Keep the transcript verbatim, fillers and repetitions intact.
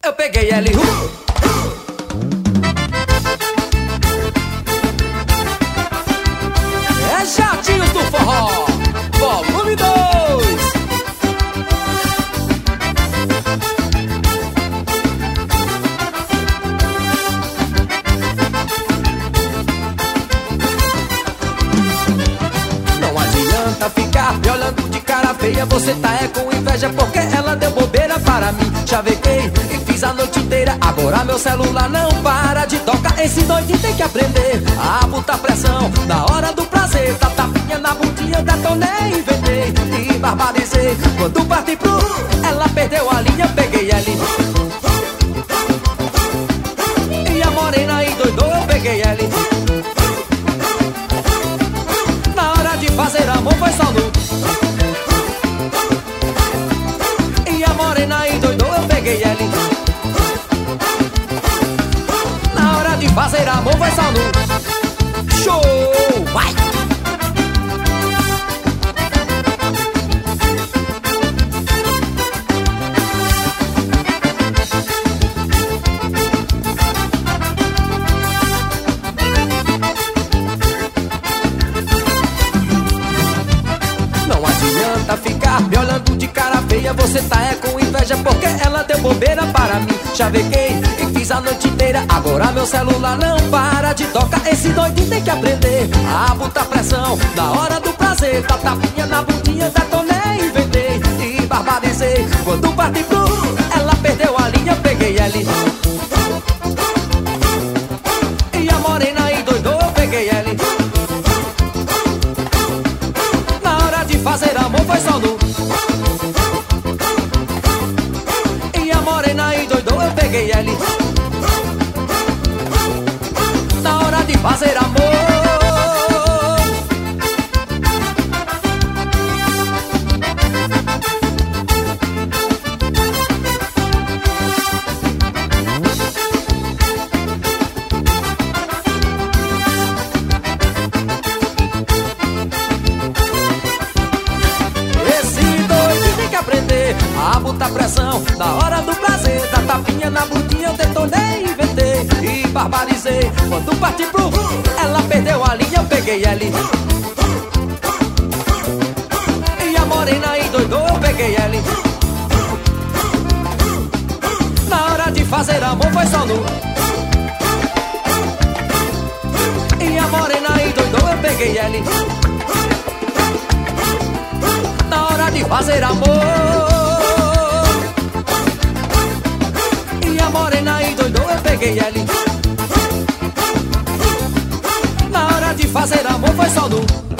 Eu peguei L. Uh, uh. É Jatinhos do Forró, volume dois. Não adianta ficar me olhando de cara feia. Você tá é com inveja porque ela deu bobeira para mim. Chavequei e fiz a noite inteira. Agora meu celular não para de tocar. Esse doidinho tem que aprender a botar pressão na hora do prazer. Tá tapinha na bundinha, detonei, inventei e barbarizei. Quando parti pro ela perdeu a linha, peguei L. E a morena endoidou, eu peguei L. Na hora de fazer amor foi só no. E a morena endoidou, eu peguei L. Na hora de fazer amor foi só no. Show! Vai! Não adianta ficar me olhando de cara feia. Você tá é com inveja porque ela deu bobeira para mim. Chavequei e fiz a noite inteira. Agora meu celular não para de tocar. Esse doidinho tem que aprender a botar pressão na hora do prazer. Tá tapinha na bundinha, detonei, inventei e barbarizei. Quando parti pro ela perdeu a linha, peguei L. E a morena endoidou, eu peguei L. Na hora de fazer amor foi só no. E a morena endoidou, eu peguei L. Na hora de fazer amor. A botar pressão na hora do prazer. Da tapinha na bundinha, eu detonei, inventei e barbarizei. Quando parti pro ela perdeu a linha, eu peguei L. E a morena endoidou, eu peguei L. Na hora de fazer amor foi só no. E a morena endoidou, eu peguei L. Na hora de fazer amor. Morena endoidou, eu peguei L. Na hora de fazer amor foi só no.